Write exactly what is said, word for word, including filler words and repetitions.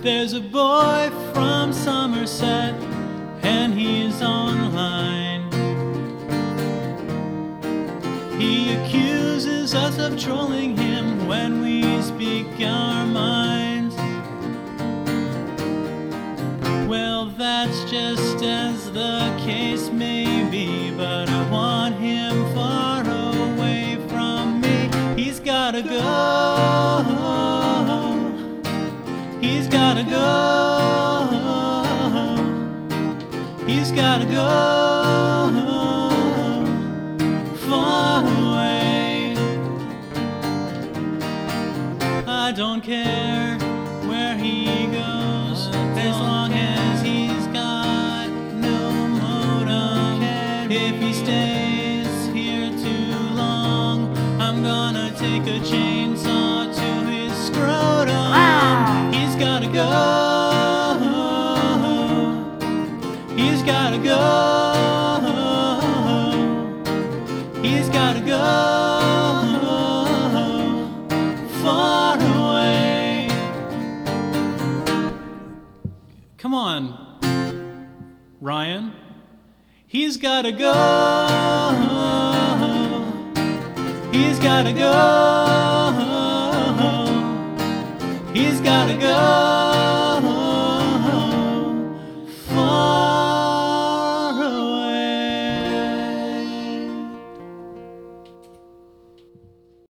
There's a boy from Somerset, and he's online. He accuses us of trolling him when we speak our minds. Well, that's just as the case may be, but I want him far away from me. He's gotta go. He's gotta go. He's gotta go far away. I don't care where he goes, as long as he's got no motive. If he stays here too long, I'm gonna take a chainsaw to his scrotum. He's gotta go. He's gotta go. He's gotta go far away. Come on, Ryan. He's gotta go. He's gotta go. He's gotta go.